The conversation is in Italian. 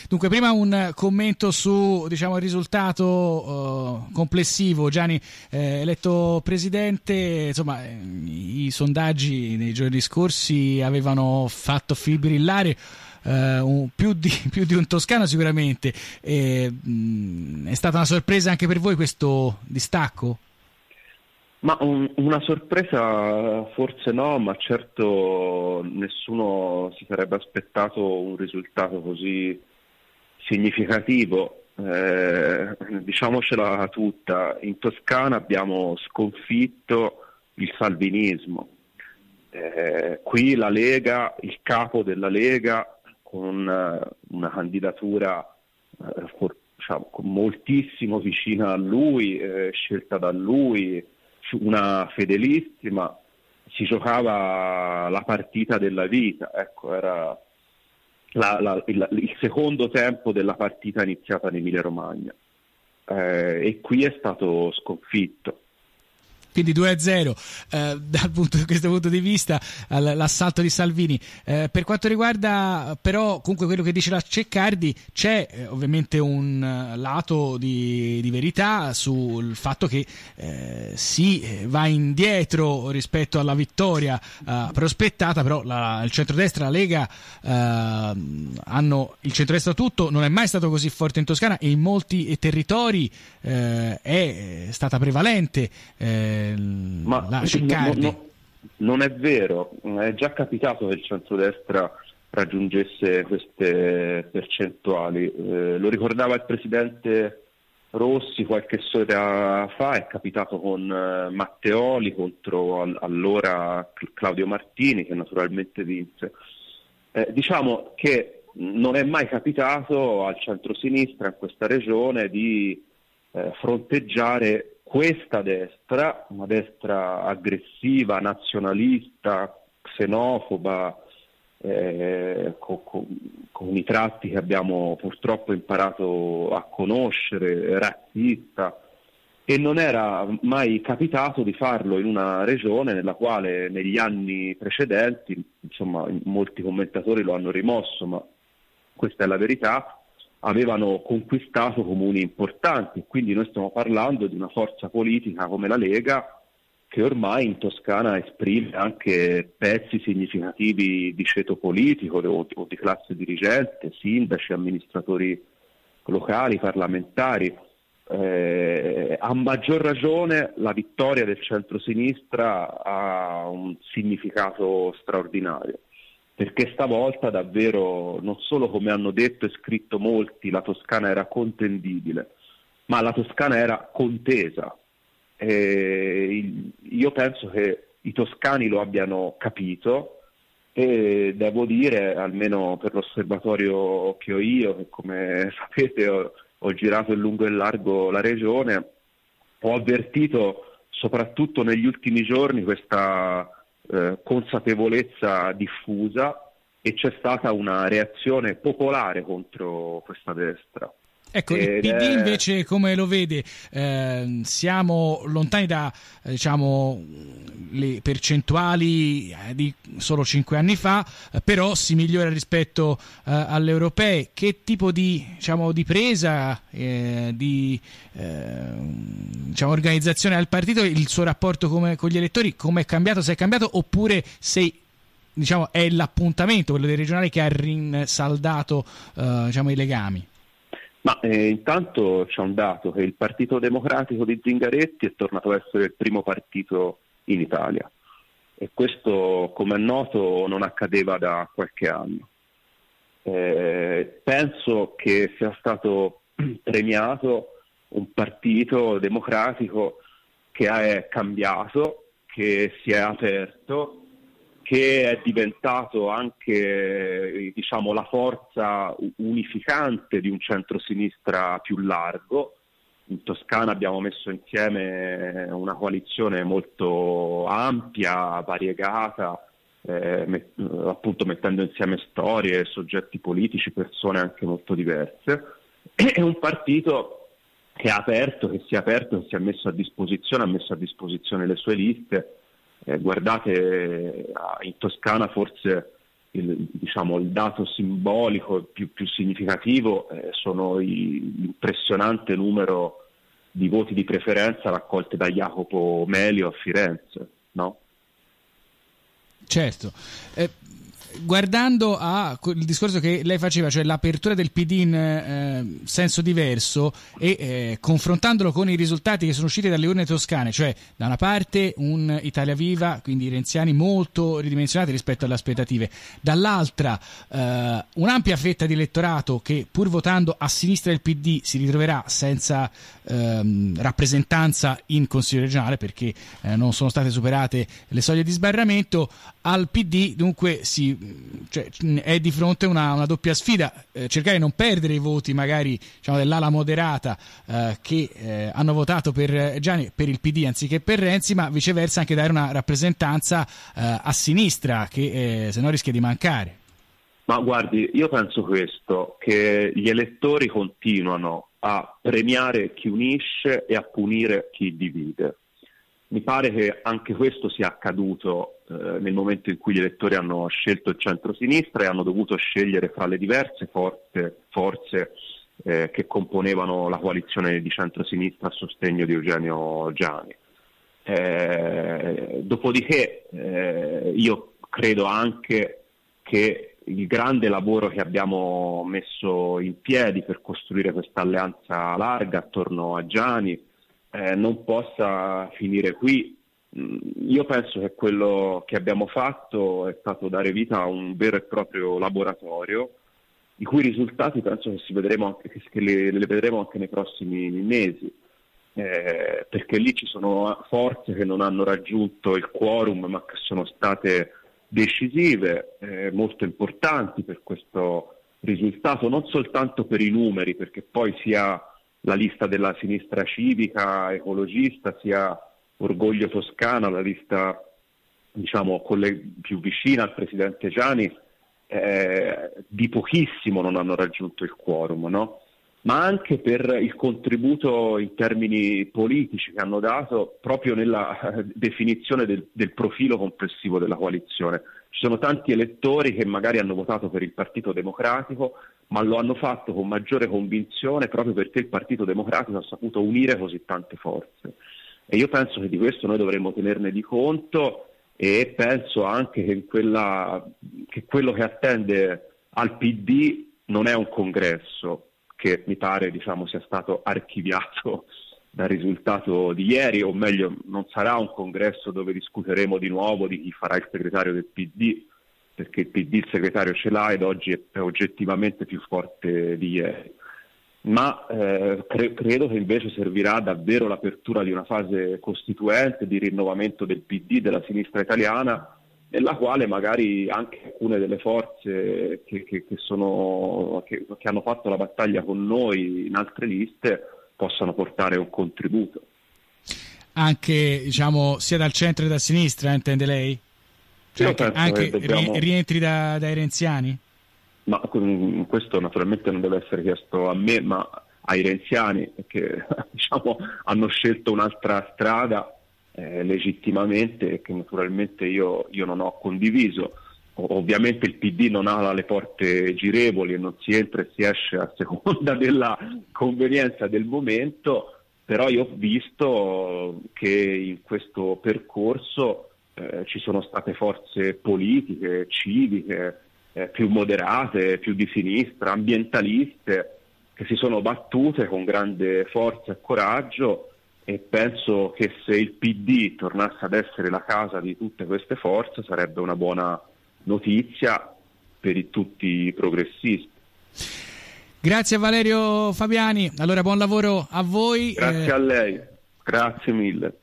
Dunque, prima un commento su, diciamo, il risultato complessivo. Gianni, eletto presidente, insomma, i sondaggi nei giorni scorsi avevano fatto fibrillare più di un toscano sicuramente. È stata una sorpresa anche per voi questo distacco? Ma una sorpresa forse no, ma certo nessuno si sarebbe aspettato un risultato così significativo. Diciamocela tutta, in Toscana abbiamo sconfitto il salvinismo. Qui la Lega, il capo della Lega, con una candidatura diciamo, moltissimo vicina a lui, scelta da lui, una fedelissima, si giocava la partita della vita, ecco, era il secondo tempo della partita iniziata in Emilia-Romagna, e qui è stato sconfitto. Quindi 2-0 da questo punto di vista l'assalto di Salvini. Per quanto riguarda però comunque quello che dice la Ceccardi, c'è ovviamente un lato di verità sul fatto che si va indietro rispetto alla vittoria prospettata, però il centrodestra, la Lega hanno il centrodestra tutto, non è mai stato così forte in Toscana e in molti territori è stata prevalente ma la Ceccardi. Non è vero, è già capitato che il centrodestra raggiungesse queste percentuali, lo ricordava il presidente Rossi qualche sera fa, è capitato con Matteoli contro allora Claudio Martini, che naturalmente vinse. Diciamo che non è mai capitato al centrosinistra in questa regione di fronteggiare questa destra, una destra aggressiva, nazionalista, xenofoba, con i tratti che abbiamo purtroppo imparato a conoscere, razzista, e non era mai capitato di farlo in una regione nella quale negli anni precedenti, insomma, molti commentatori lo hanno rimosso, ma questa è la verità, avevano conquistato comuni importanti, quindi noi stiamo parlando di una forza politica come la Lega che ormai in Toscana esprime anche pezzi significativi di ceto politico o di classe dirigente, sindaci, amministratori locali, parlamentari. A maggior ragione la vittoria del centrosinistra ha un significato straordinario, perché stavolta davvero, non solo come hanno detto e scritto molti, la Toscana era contendibile, ma la Toscana era contesa. Io penso che i toscani lo abbiano capito e devo dire, almeno per l'osservatorio che ho io, che come sapete ho girato in lungo e in largo la regione, ho avvertito soprattutto negli ultimi giorni questa consapevolezza diffusa, e c'è stata una reazione popolare contro questa destra. Ecco, il PD invece come lo vede? Siamo lontani da diciamo le percentuali di solo 5 anni fa, però si migliora rispetto alle europee. Che tipo di, diciamo, di presa, di diciamo, organizzazione al partito, il suo rapporto con gli elettori, come è cambiato, se è cambiato, oppure se diciamo è l'appuntamento, quello dei regionali, che ha rinsaldato diciamo, i legami? Ma intanto c'è un dato, che il Partito Democratico di Zingaretti è tornato a essere il primo partito in Italia, e questo, come è noto, non accadeva da qualche anno. Penso che sia stato premiato un partito democratico che è cambiato, che si è aperto, che è diventato anche, diciamo, la forza unificante di un centrosinistra più largo. In Toscana abbiamo messo insieme una coalizione molto ampia, variegata, appunto mettendo insieme storie, soggetti politici, persone anche molto diverse. È un partito che è aperto, che si è aperto, che si è messo a disposizione le sue liste. Guardate, in Toscana forse il dato simbolico più significativo sono l'impressionante numero di voti di preferenza raccolti da Jacopo Melio a Firenze, no? Certo. Guardando il discorso che lei faceva, cioè l'apertura del PD in senso diverso, e confrontandolo con i risultati che sono usciti dalle urne toscane, cioè da una parte un Italia Viva, quindi i renziani molto ridimensionati rispetto alle aspettative, dall'altra un'ampia fetta di elettorato che pur votando a sinistra del PD si ritroverà senza rappresentanza in Consiglio regionale perché non sono state superate le soglie di sbarramento. Al PD dunque è di fronte a una doppia sfida, cercare di non perdere i voti magari dell'ala moderata che hanno votato per Gianni, per il PD anziché per Renzi, ma viceversa anche dare una rappresentanza a sinistra che se no rischia di mancare. Ma guardi, io penso questo, che gli elettori continuano a premiare chi unisce e a punire chi divide. Mi pare che anche questo sia accaduto nel momento in cui gli elettori hanno scelto il centro-sinistra e hanno dovuto scegliere fra le diverse forze che componevano la coalizione di centro-sinistra a sostegno di Eugenio Giani. Dopodiché io credo anche che il grande lavoro che abbiamo messo in piedi per costruire questa alleanza larga attorno a Giani non possa finire qui. Io penso che quello che abbiamo fatto è stato dare vita a un vero e proprio laboratorio, i cui risultati penso che le vedremo anche nei prossimi mesi, perché lì ci sono forze che non hanno raggiunto il quorum ma che sono state decisive, molto importanti per questo risultato, non soltanto per i numeri, perché poi sia la lista della sinistra civica ecologista sia Orgoglio Toscana, la lista più vicina al presidente Giani, di pochissimo non hanno raggiunto il quorum, no? Ma anche per il contributo in termini politici che hanno dato proprio nella definizione del profilo complessivo della coalizione. Ci sono tanti elettori che magari hanno votato per il Partito Democratico, ma lo hanno fatto con maggiore convinzione proprio perché il Partito Democratico ha saputo unire così tante forze. E io penso che di questo noi dovremmo tenerne di conto, e penso anche che quello che attende al PD non è un congresso, che mi pare sia stato archiviato dal risultato di ieri, o meglio non sarà un congresso dove discuteremo di nuovo di chi farà il segretario del PD, perché il PD il segretario ce l'ha ed oggi è oggettivamente più forte di ieri. Ma credo che invece servirà davvero l'apertura di una fase costituente, di rinnovamento del PD, della sinistra italiana, nella quale magari anche alcune delle forze che hanno fatto la battaglia con noi in altre liste possano portare un contributo. Anche sia dal centro che da sinistra, intende lei? Cioè anche rientri dai renziani? Ma questo naturalmente non deve essere chiesto a me, ma ai renziani, che hanno scelto un'altra strada legittimamente, e che naturalmente io non ho condiviso. Ovviamente il PD non ha le porte girevoli e non si entra e si esce a seconda della convenienza del momento, però io ho visto che in questo percorso ci sono state forze politiche, civiche, più moderate, più di sinistra, ambientaliste, che si sono battute con grande forza e coraggio, e penso che se il PD tornasse ad essere la casa di tutte queste forze sarebbe una buona notizia per tutti i progressisti. Grazie a Valerio Fabiani, allora buon lavoro a voi. Grazie a lei, grazie mille.